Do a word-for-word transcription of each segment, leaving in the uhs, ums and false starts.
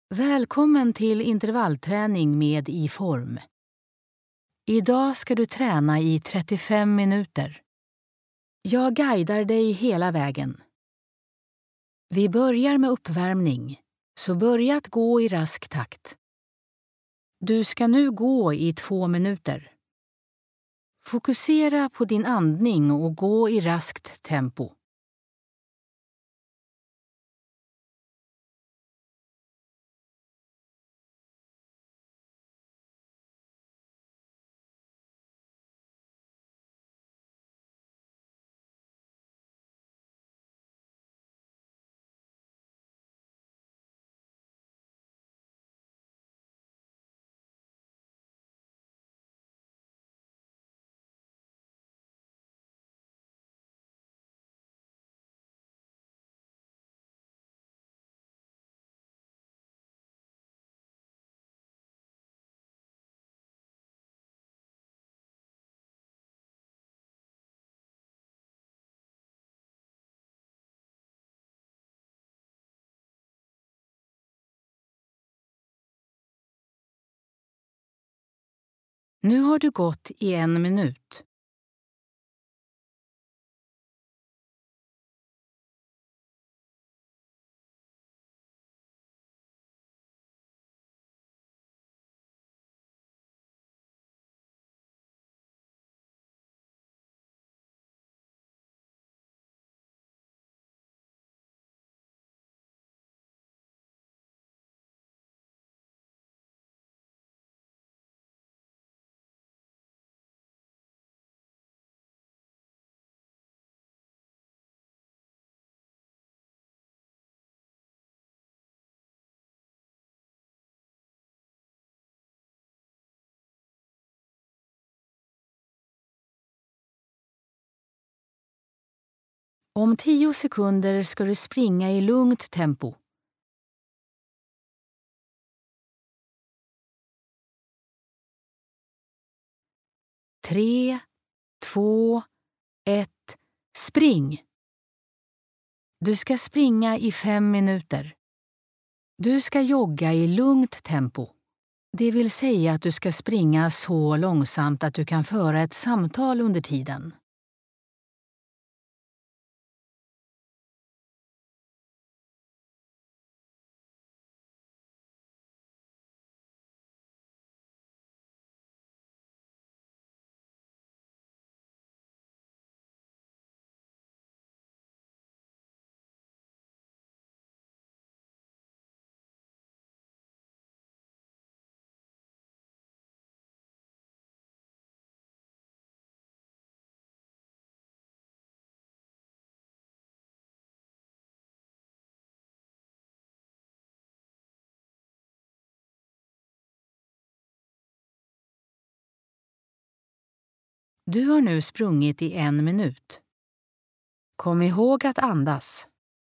Välkommen till intervallträning med iForm. Idag ska du träna i trettiofem minuter. Jag guidar dig hela vägen. Vi börjar med uppvärmning, så börja att gå i rask takt. Du ska nu gå i två minuter. Fokusera på din andning och gå i raskt tempo. Nu har du gått i en minut. Om tio sekunder ska du springa i lugnt tempo. Tre, två, ett, spring! Du ska springa i fem minuter. Du ska jogga i lugnt tempo. Det vill säga att du ska springa så långsamt att du kan föra ett samtal under tiden. Du har nu sprungit i en minut. Kom ihåg att andas.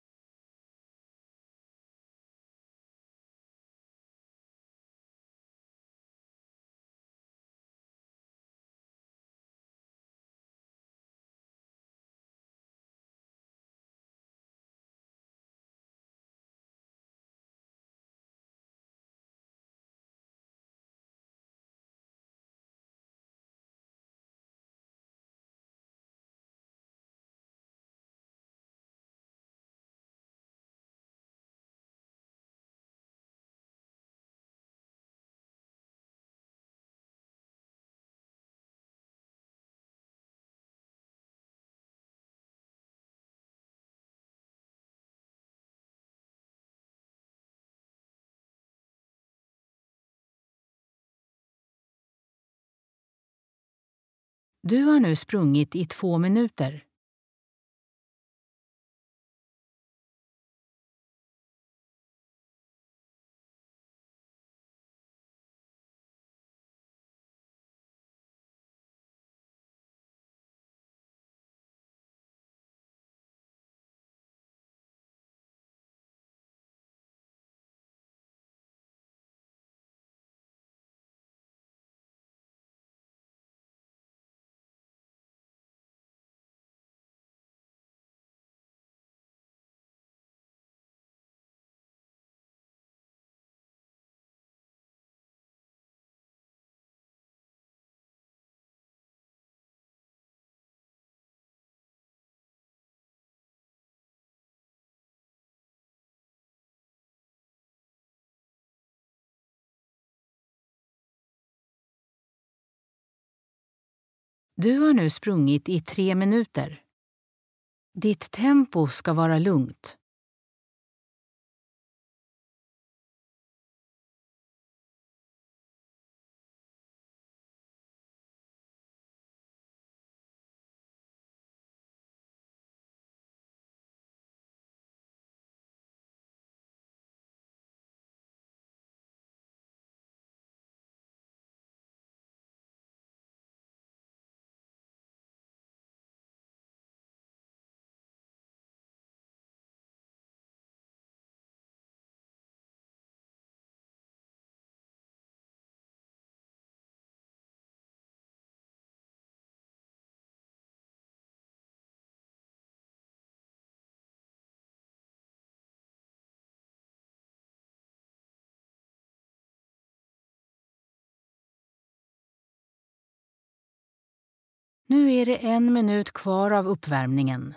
Du har nu sprungit i två minuter. Du har nu sprungit i tre minuter. Ditt tempo ska vara lugnt. Nu är det en minut kvar av uppvärmningen.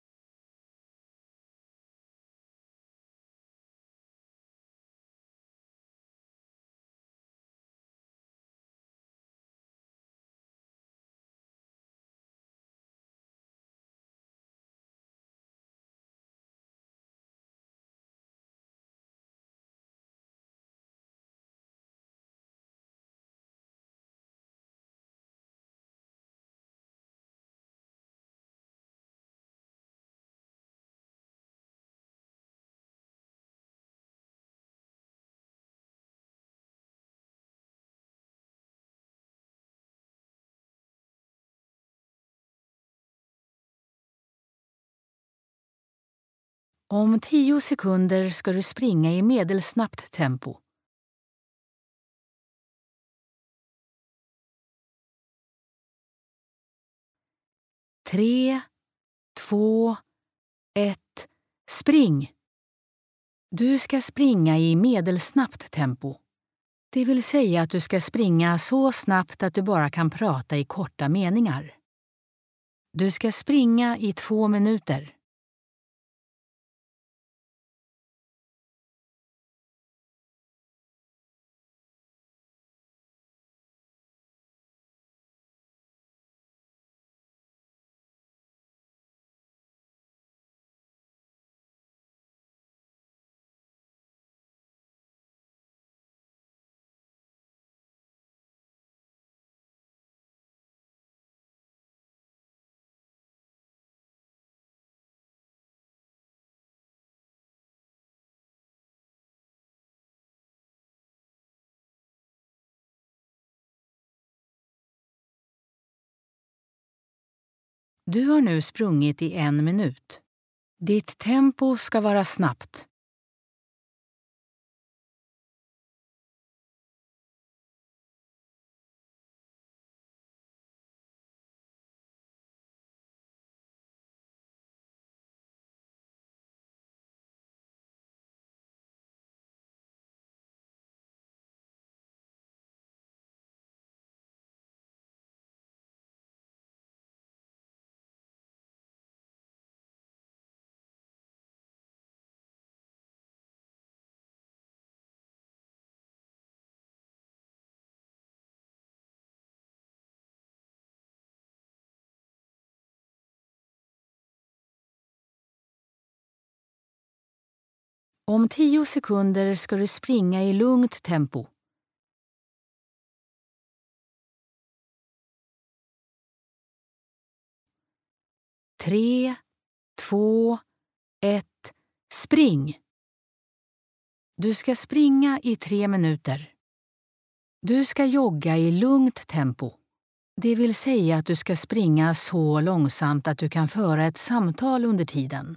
Om tio sekunder ska du springa i medelsnabbt tempo. Tre, två, ett, spring! Du ska springa i medelsnabbt tempo. Det vill säga att du ska springa så snabbt att du bara kan prata i korta meningar. Du ska springa i två minuter. Du har nu sprungit i en minut. Ditt tempo ska vara snabbt. Om tio sekunder ska du springa i lugnt tempo. Tre, två, ett, spring! Du ska springa i tre minuter. Du ska jogga i lugnt tempo. Det vill säga att du ska springa så långsamt att du kan föra ett samtal under tiden.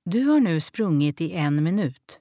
Du har nu sprungit i en minut.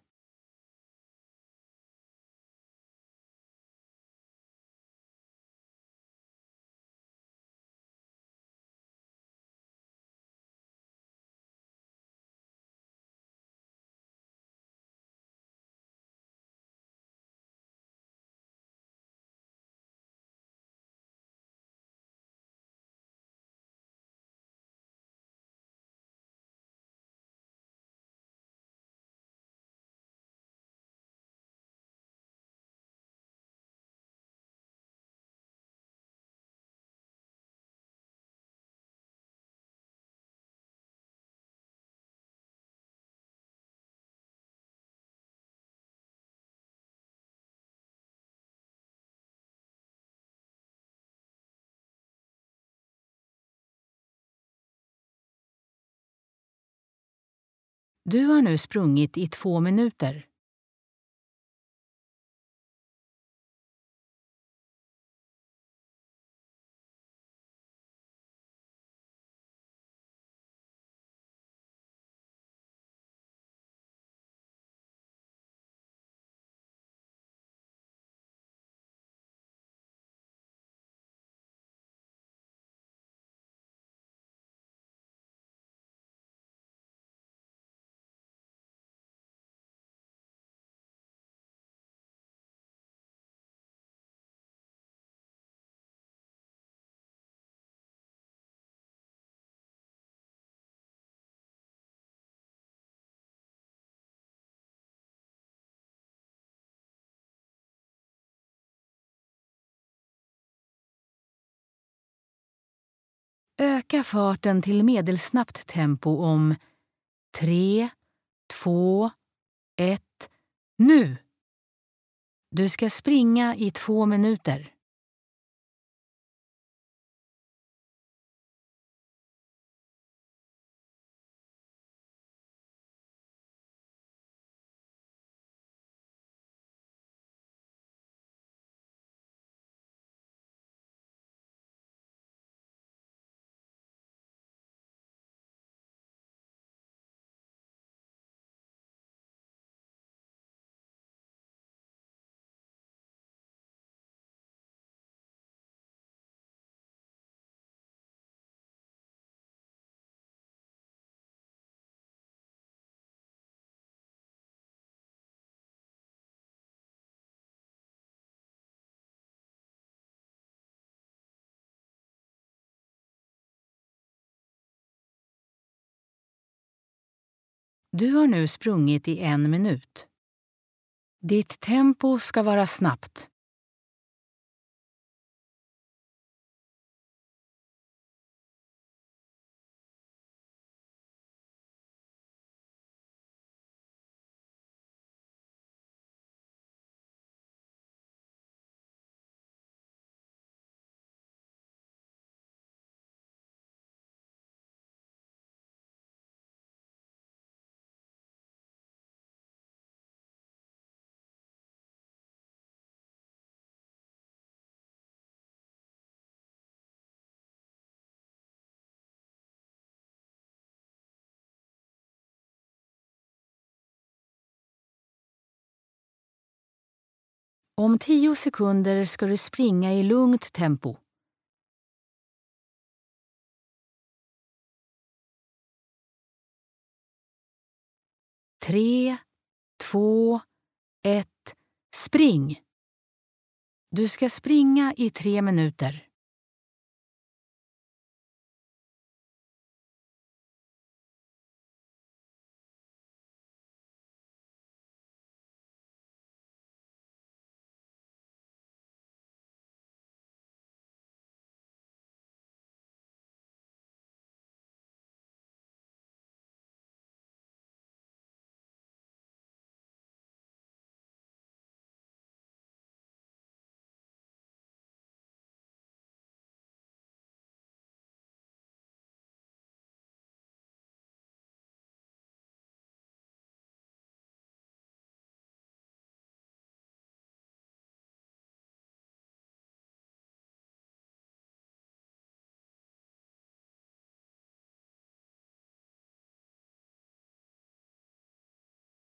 Du har nu sprungit i två minuter. Öka farten till medelsnabbt tempo om tre, två, ett, nu! Du ska springa i två minuter. Du har nu sprungit i en minut. Ditt tempo ska vara snabbt. Om tio sekunder ska du springa i lugnt tempo. Tre, två, ett, spring! Du ska springa i tre minuter.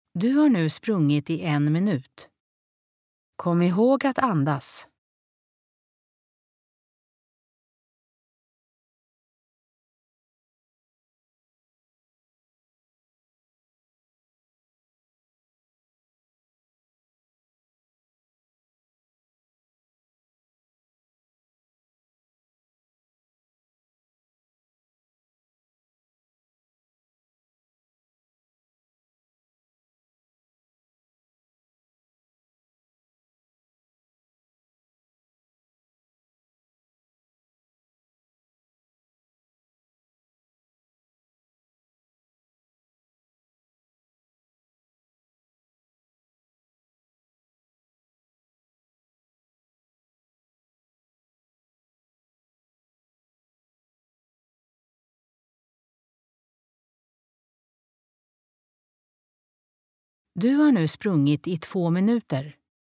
Du har nu sprungit i en minut. Kom ihåg att andas. Du har nu sprungit i två minuter.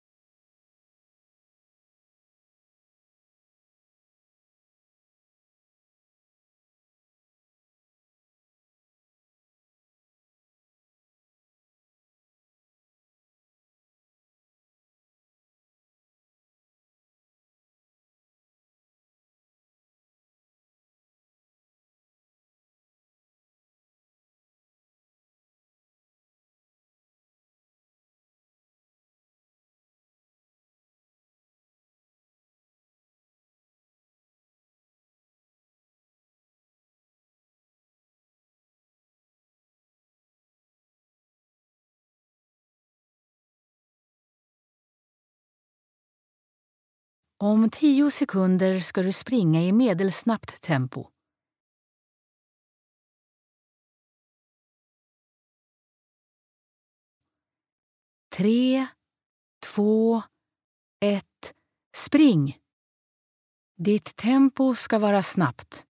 Om tio sekunder ska du springa i medelsnabbt tempo. Tre, två, ett, spring! Ditt tempo ska vara snabbt.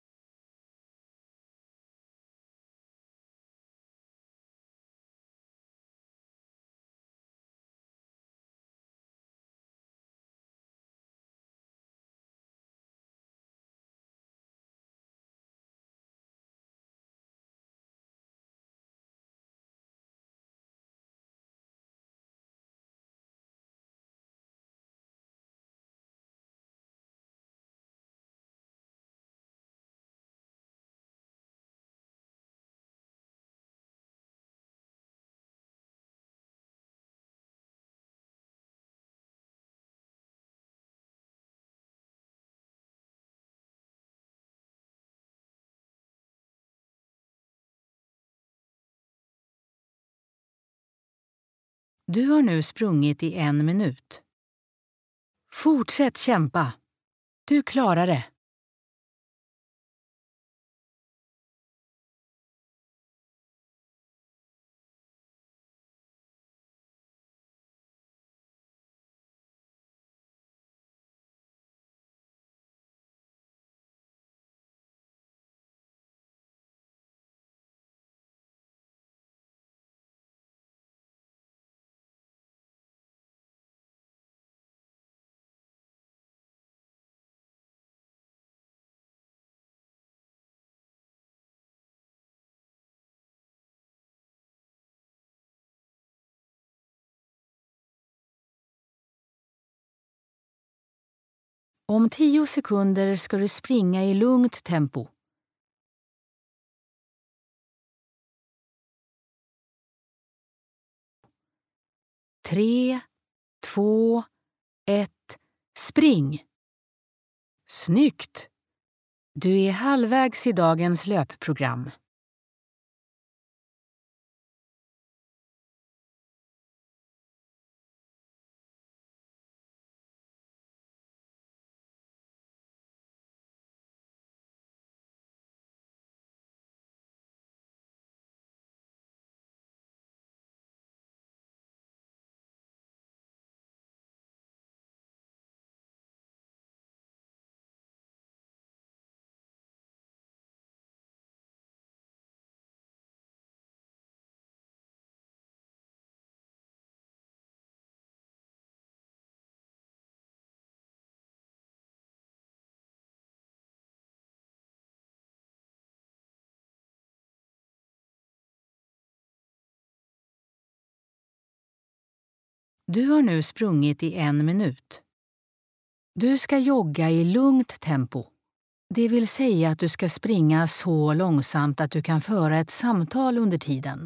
Du har nu sprungit i en minut. Fortsätt kämpa. Du klarar det. Om tio sekunder ska du springa i lugnt tempo. Tre, två, ett, spring! Snyggt! Du är halvvägs i dagens löpprogram. Du har nu sprungit i en minut. Du ska jogga i lugnt tempo. Det vill säga att du ska springa så långsamt att du kan föra ett samtal under tiden.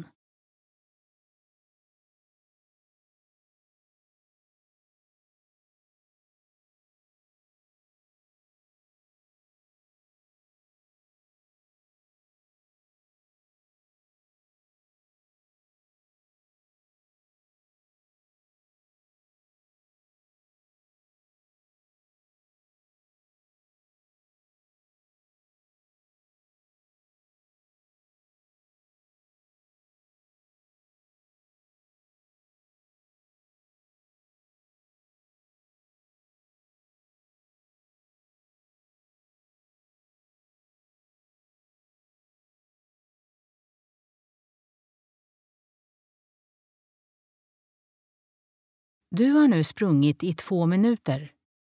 Du har nu sprungit i två minuter.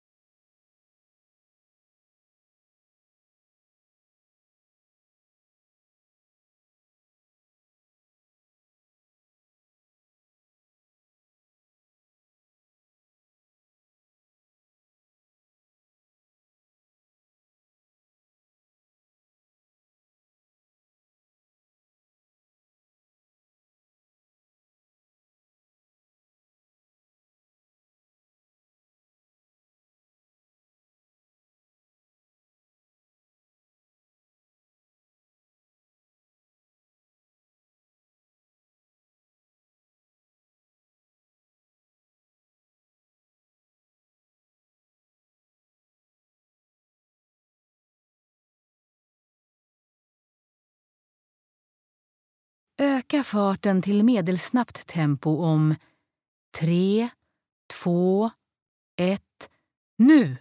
Öka farten till medelsnabbt tempo om tre, två, ett, nu!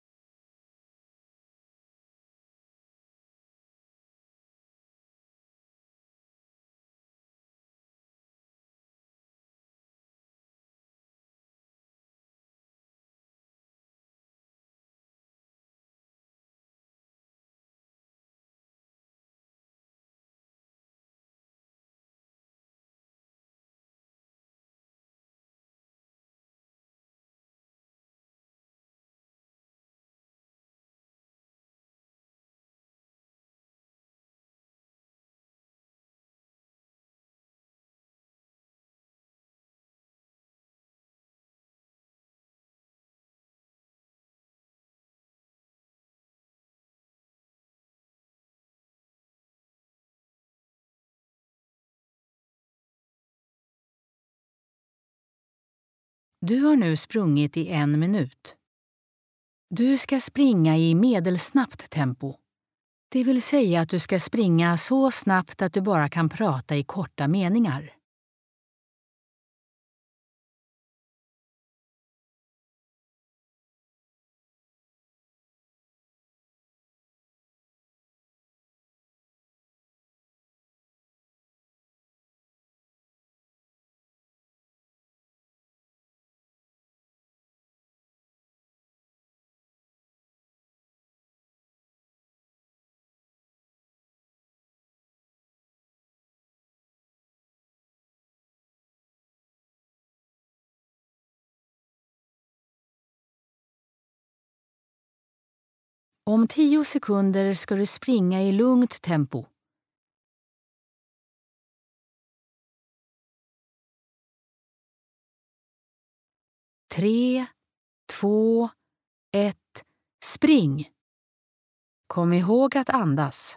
Du har nu sprungit i en minut. Du ska springa i medelsnabbt tempo. Det vill säga att du ska springa så snabbt att du bara kan prata i korta meningar. Om tio sekunder ska du springa i lugnt tempo. Tre, två, ett, spring! Kom ihåg att andas.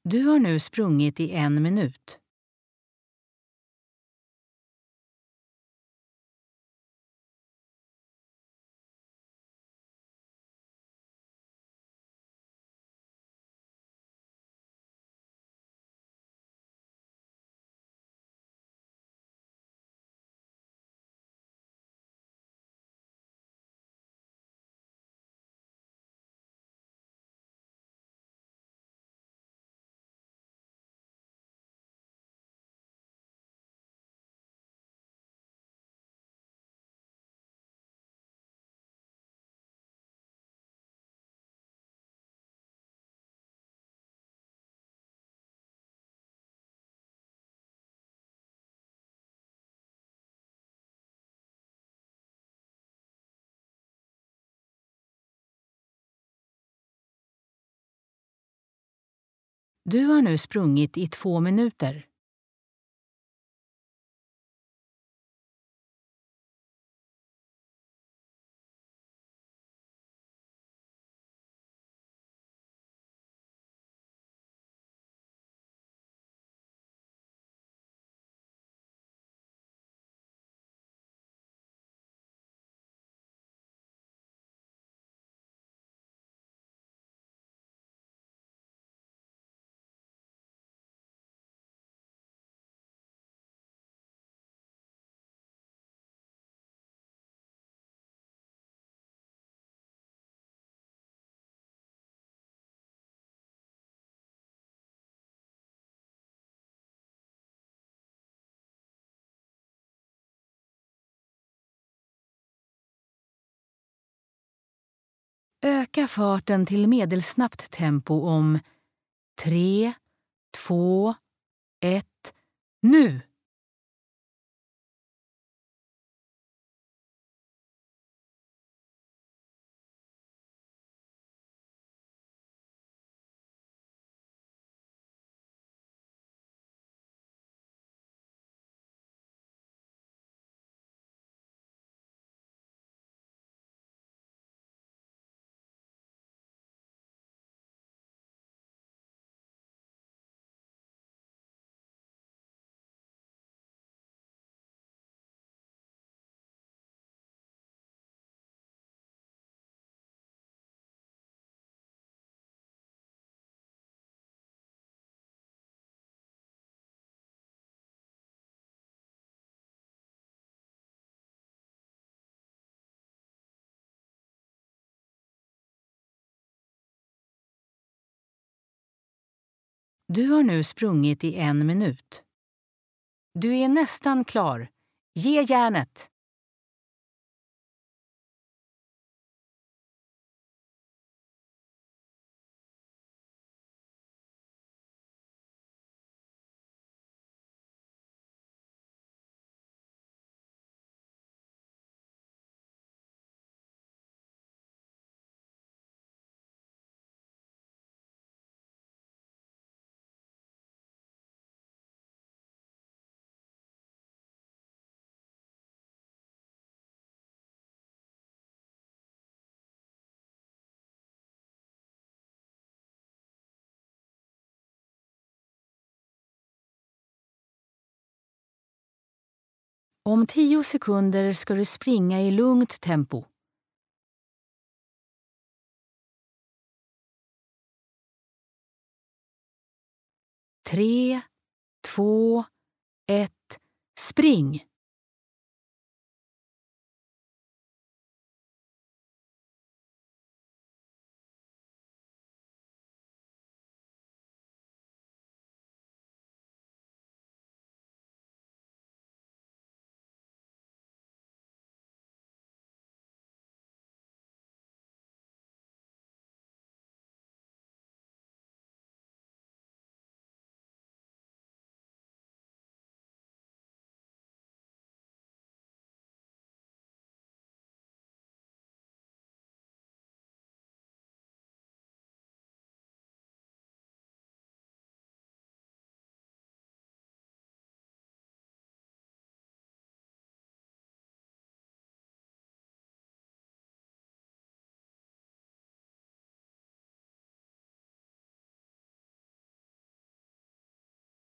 Du har nu sprungit i en minut. Du har nu sprungit i två minuter. Öka farten till medelsnabbt tempo om tre, två, ett, nu! Du har nu sprungit i en minut. Du är nästan klar. Ge järnet! Om tio sekunder ska du springa i lugnt tempo. Tre, två, ett, spring!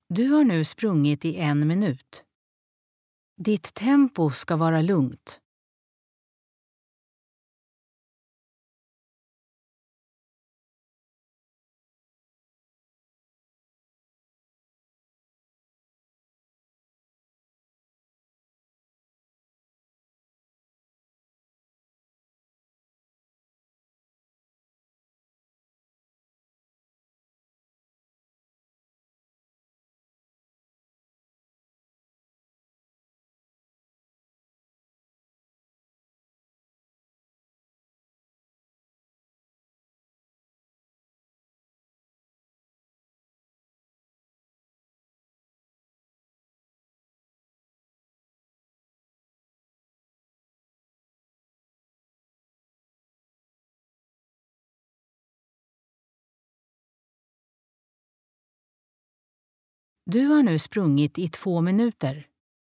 Du har nu sprungit i en minut. Ditt tempo ska vara lugnt. Du har nu sprungit i två minuter.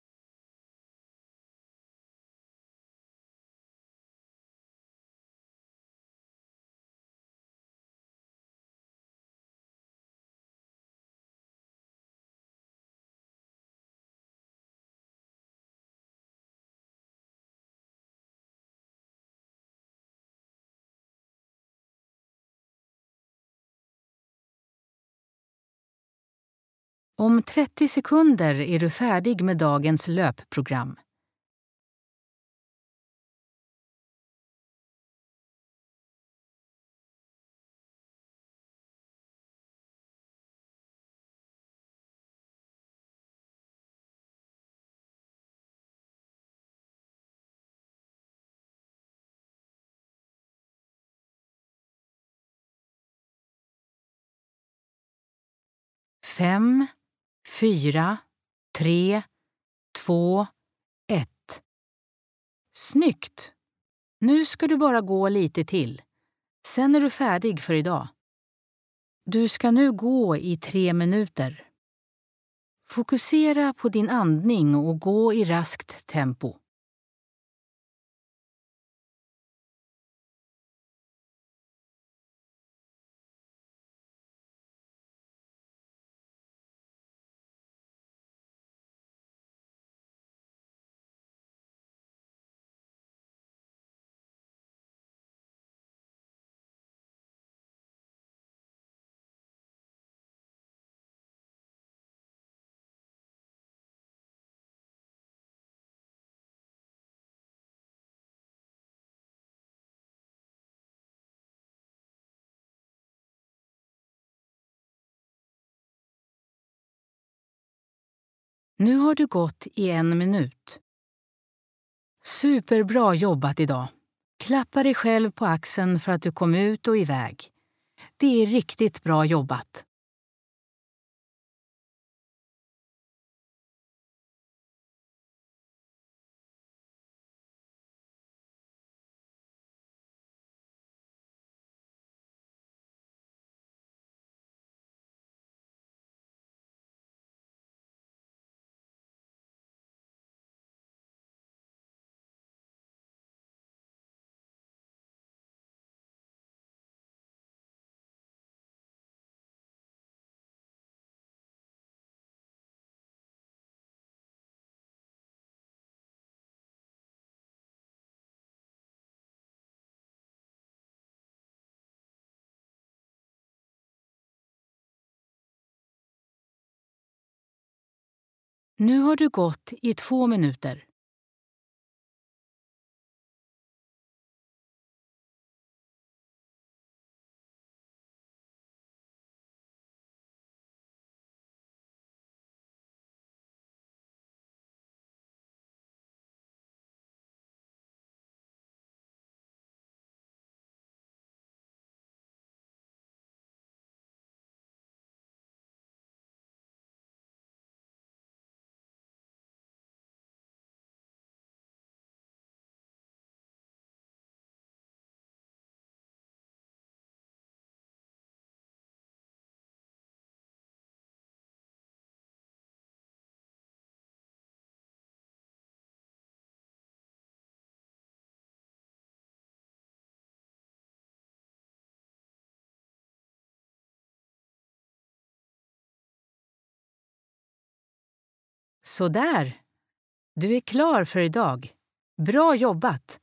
Om trettio sekunder är du färdig med dagens löpprogram. Fem, fyra, tre, två, ett. Snyggt! Nu ska du bara gå lite till. Sen är du färdig för idag. Du ska nu gå i tre minuter. Fokusera på din andning och gå i raskt tempo. Nu har du gått i en minut. Superbra jobbat idag. Klappa dig själv på axeln för att du kom ut och iväg. Det är riktigt bra jobbat. Nu har du gått i två minuter. Så där. Du är klar för idag. Bra jobbat!